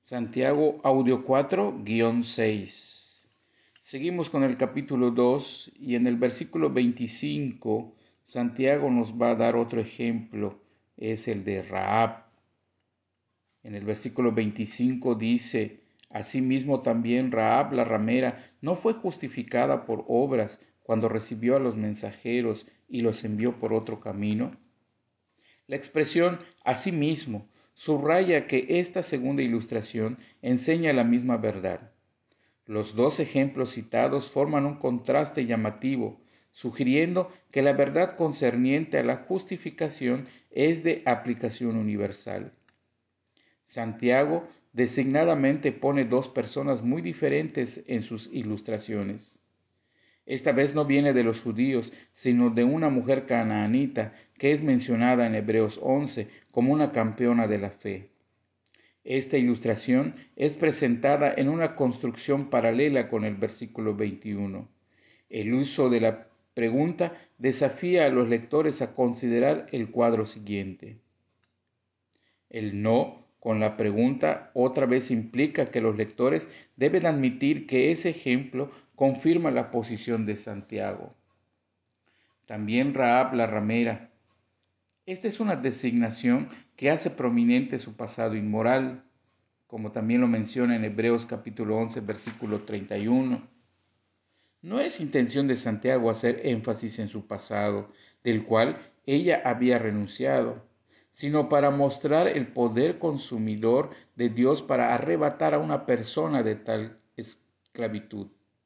Santiago Audio 4-6. Seguimos con el capítulo 2 y en el versículo 25 Santiago nos va a dar otro ejemplo, es el de Rahab. En el versículo 25 dice: asimismo también Rahab la ramera no fue justificada por obras cuando recibió a los mensajeros y los envió por otro camino. La expresión asimismo subraya que esta segunda ilustración enseña la misma verdad. Los dos ejemplos citados forman un contraste llamativo, sugiriendo que la verdad concerniente a la justificación es de aplicación universal. Santiago designadamente pone dos personas muy diferentes en sus ilustraciones. Esta vez no viene de los judíos, sino de una mujer canaanita que es mencionada en Hebreos 11 como una campeona de la fe. Esta ilustración es presentada en una construcción paralela con el versículo 21. El uso de la pregunta desafía a los lectores a considerar el cuadro siguiente. El no con la pregunta otra vez implica que los lectores deben admitir que ese ejemplo confirma la posición de Santiago. También Rahab la ramera. Esta es una designación que hace prominente su pasado inmoral, como también lo menciona en Hebreos capítulo 11, versículo 31. No es intención de Santiago hacer énfasis en su pasado, del cual ella había renunciado, sino para mostrar el poder consumidor de Dios para arrebatar a una persona de tal esclavitud.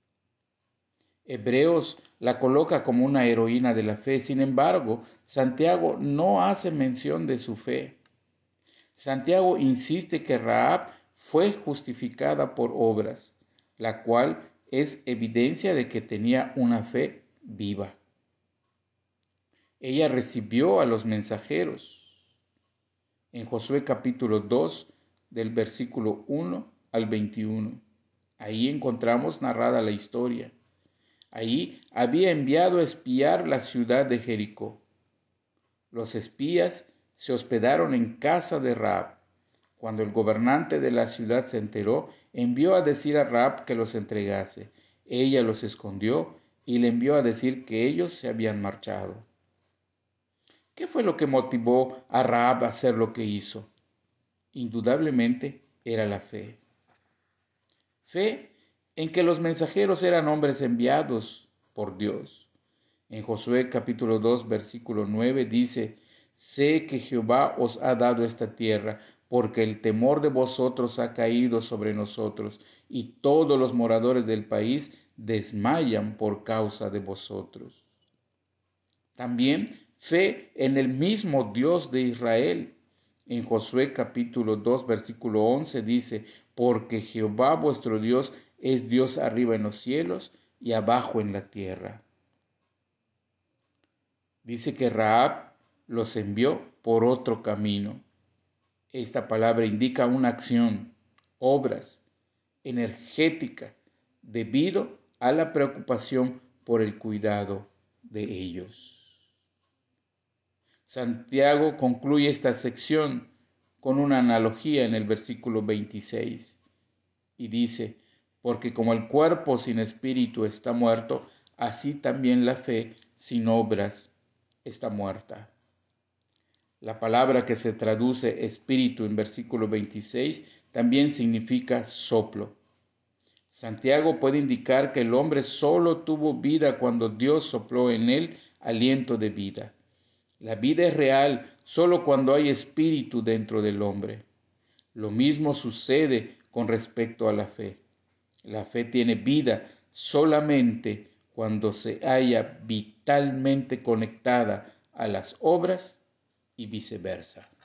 Hebreos la coloca como una heroína de la fe. Sin embargo, Santiago no hace mención de su fe. Santiago insiste que Rahab fue justificada por obras, la cual es evidencia de que tenía una fe viva. Ella recibió a los mensajeros. En Josué capítulo 2, del versículo 1 al 21. Ahí encontramos narrada la historia. Ahí había enviado a espiar la ciudad de Jericó. Los espías se hospedaron en casa de Rahab. Cuando el gobernante de la ciudad se enteró, envió a decir a Rahab que los entregase. Ella los escondió y le envió a decir que ellos se habían marchado. ¿Qué fue lo que motivó a Rahab a hacer lo que hizo? Indudablemente era la fe. Fe en que los mensajeros eran hombres enviados por Dios. En Josué capítulo 2, versículo 9 dice: sé que Jehová os ha dado esta tierra, porque el temor de vosotros ha caído sobre nosotros, y todos los moradores del país desmayan por causa de vosotros. También fe en el mismo Dios de Israel. En Josué capítulo 2, versículo 11 dice: porque Jehová vuestro Dios es Dios arriba en los cielos y abajo en la tierra. Dice que Rahab los envió por otro camino. Esta palabra indica una acción, obras, energética, debido a la preocupación por el cuidado de ellos. Santiago concluye esta sección con una analogía en el versículo 26 y dice: porque como el cuerpo sin espíritu está muerto, así también la fe sin obras está muerta. La palabra que se traduce espíritu en versículo 26 también significa soplo. Santiago puede indicar que el hombre solo tuvo vida cuando Dios sopló en él aliento de vida. La vida es real solo cuando hay espíritu dentro del hombre. Lo mismo sucede con respecto a la fe. La fe tiene vida solamente cuando se halla vitalmente conectada a las obras y viceversa.